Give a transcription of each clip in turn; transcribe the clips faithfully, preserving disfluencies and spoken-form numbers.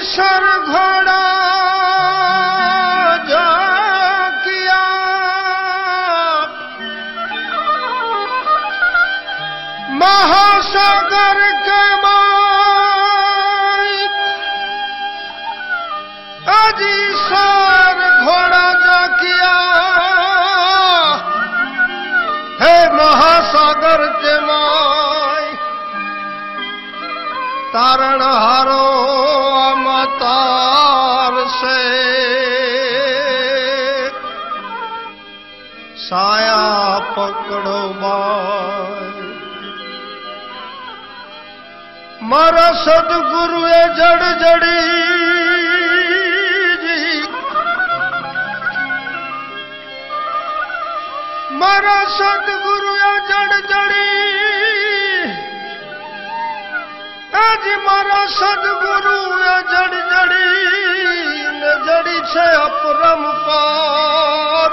Sir घोड़ा जा किया महासागर के माई अजी सर घोड़ा जा किया हे महासागर के माई तारण हारो अवतार से साया पकड़ो बाई मारा सदगुरु ए जड़ जड़ी जी मारा सदगुरु ए जड़ जड़ी आज मारा सदगुरु ए जड़ जड़ी ने जड़ी छे अपरंपार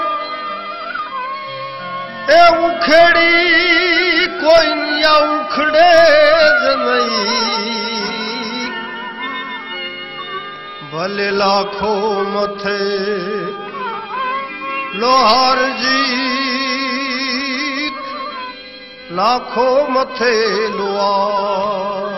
ए उखेड़ी कोई निया उखड़े ज नहीं भले लाखों मथे लोहार जी लाखों मथे लोहार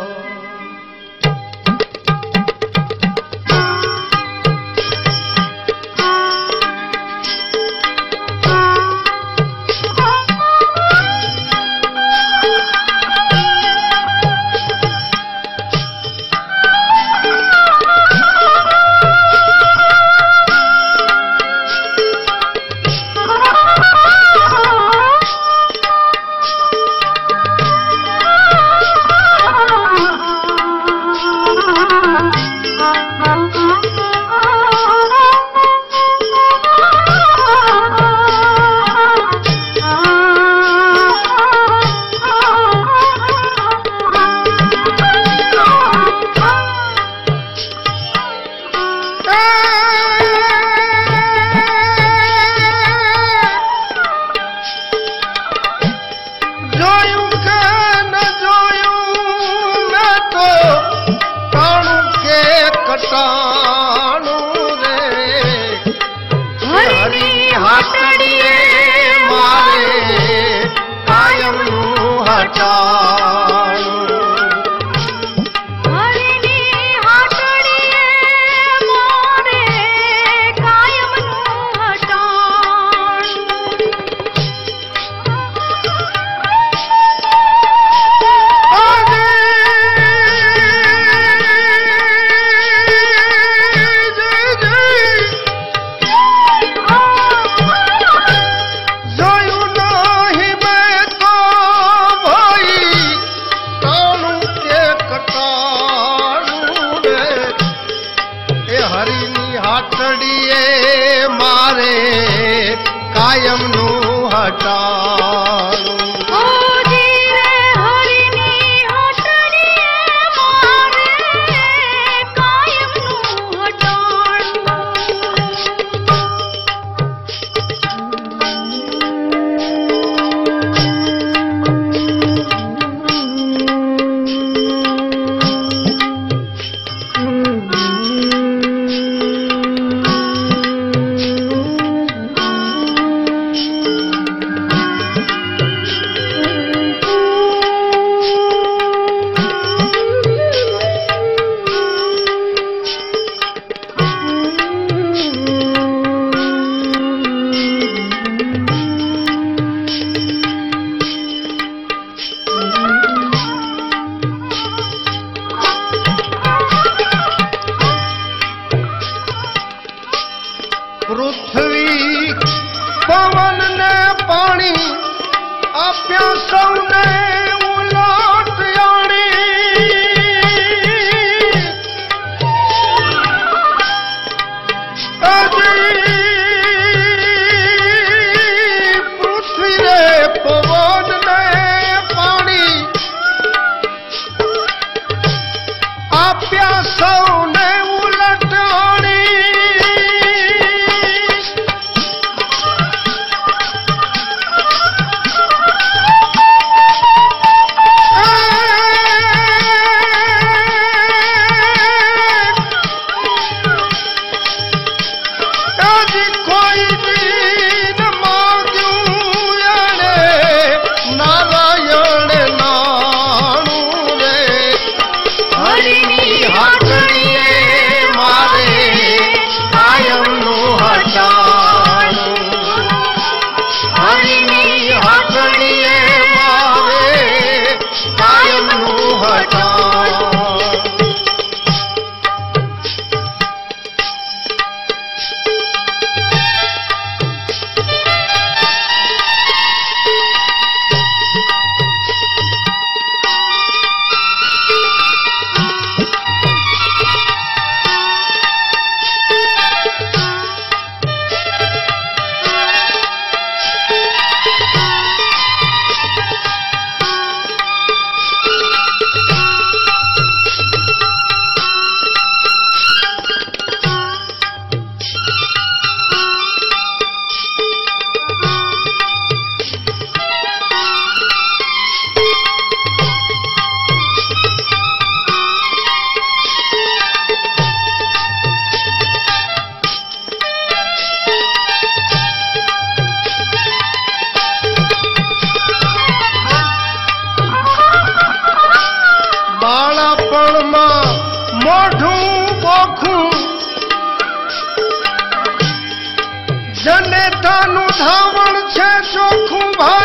જનેતાનું ધાવણ છે ચોખ્ખું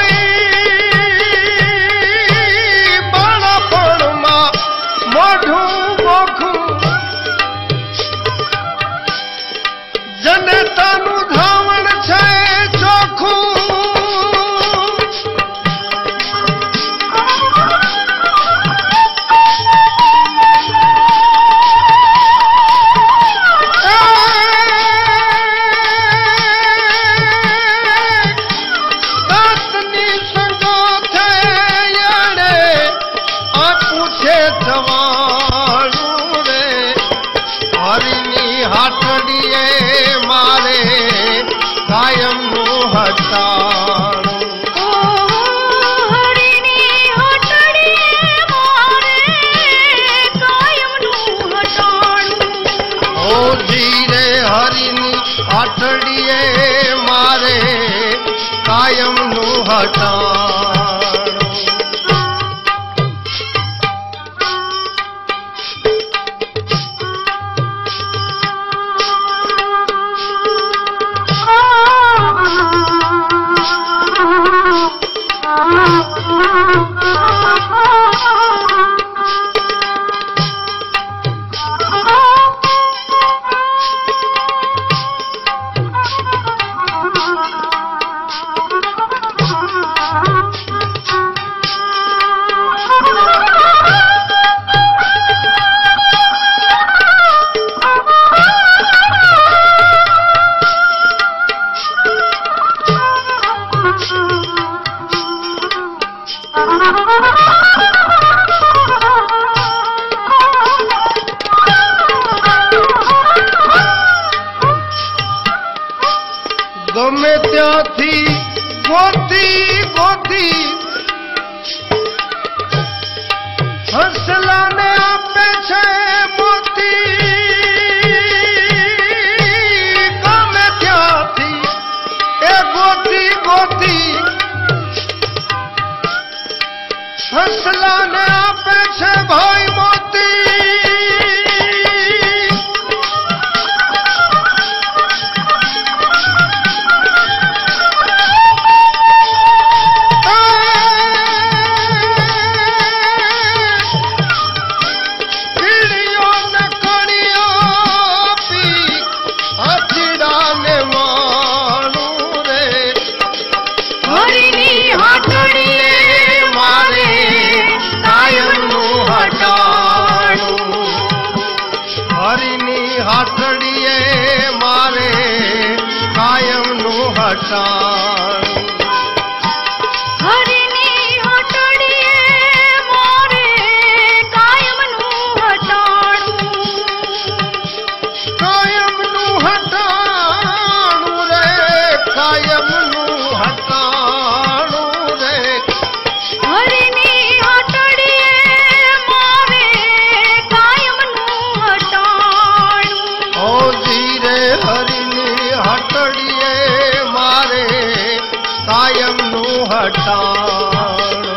ભાઈ, બાળપણમાં મોઢું બોખું. જનેતાનું ધાવણ છે ચોખ્ખું, હાટડીએ મારે કાયમનું હટાણું. હરિની હાટડીએ મારે કાયમનું હટાણું. ઓ ધીરે હરિની હાટડીએ મારે કાયમનું હટાણું. ગમે ત્યાંથી ગોતી ગોતી હસલાને આપે છે મોતી. ગમે ત્યાંથી એ ગોતી ગોતી હસલાને આપે છે ભાઈ મોતી. હાટડીએ મારે કાયમનું હટાણું. હરિની હાટડીએ મારે કાયમનું હટાણું. કાયમનું હટાણું રે, કાયમનું હટાણું રે. હરિની હાટડીએ મારે કાયમનું હટાણું. ઓ ધીરે હરિની હાટડીએ મારે કાયમનું હટાણું.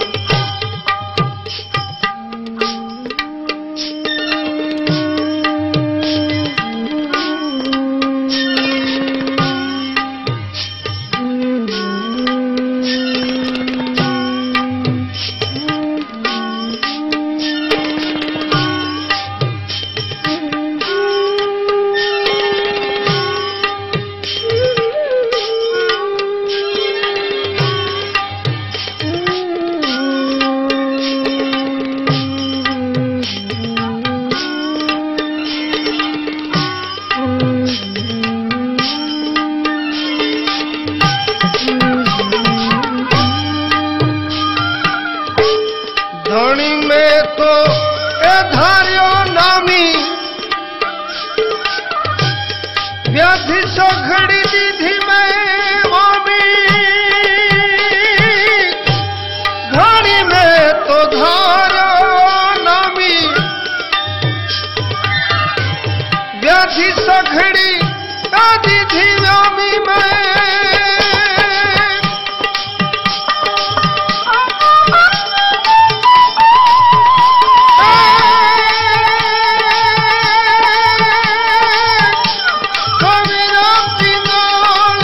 ધણી મેં તો એ ધાર્યો નામી, વ્યાધિ સઘડી દીધી મેં વામી. ધણી મેં તો ધાર્યો નામી, વ્યાધિ સઘડી દીધી વામી મેં. કવિરામજી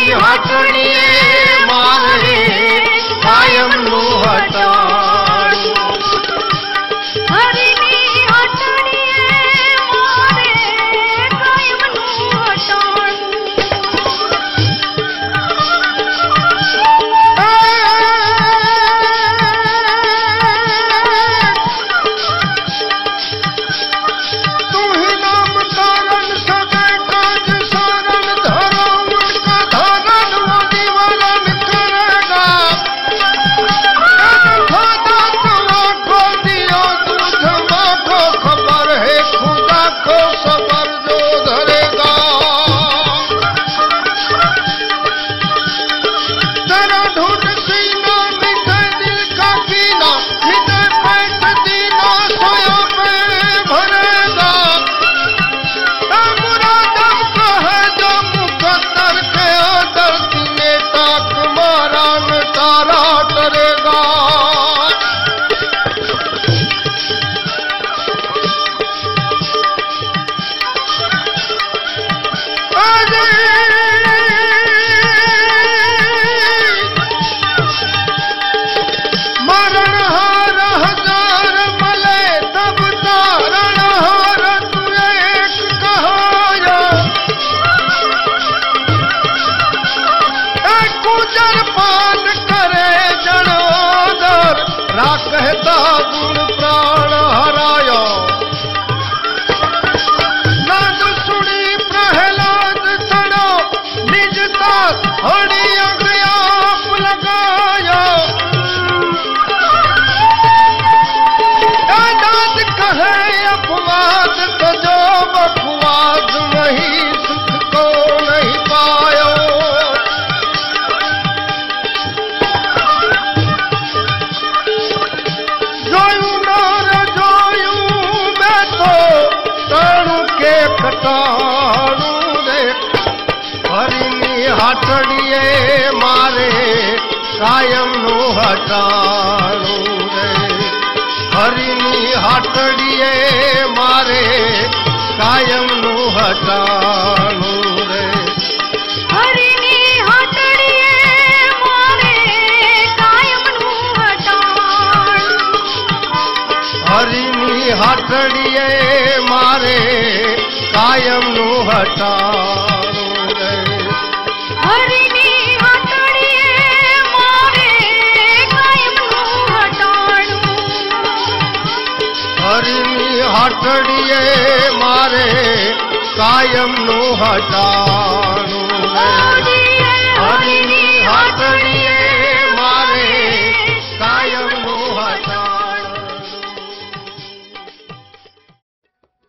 હરિની હાટડીએ મારે કાયમનું હટાણું. હરિની હાટડીએ મારે કાયમનું હટાણું. तू ही नाम कारण सदै काज सारण धरो उनका धारण वो निवारण करेगा. खादा तवा को दियो दूध माखो खबर है खुदा को सबर जो धरेगा. तेरा ढूंढ सीना मिटे दिल का कीना हृदय पैठ दीना सोया में भरेगा. मुरादम का है जो मुकद्दर के आदर तूने ताक मारा न तारा टरेगा. मरण हार हजार मले तब तारण हार तू एक कहाया. एक गुजर पान करे जनोदर राखता गुण प्राण हराया. नाद सुनी प्रहलाद सड़ो निजता हड़ी अग्रयाप लगाया. नाद कहे अपवाद तो जो बकवाद वही सुख को नहीं पायो. जोयू नार जोयू मैं तो ताणु के कटाणु रे. हरिनी हाटડીએ મારે કાયમનું હટાણું રે. હરિની હાટડીએ મારે કાયમનું હટાણું રે. હરિની હાટડીએ મારે કાયમનું હટાણું. હરિની હાટડીએ મારે કાયમનું હટાણું રે. હરિની હાટડીએ મારે કાયમનું હટાણું. હરિની હાટડીએ મારે કાયમનું હટાણું રે.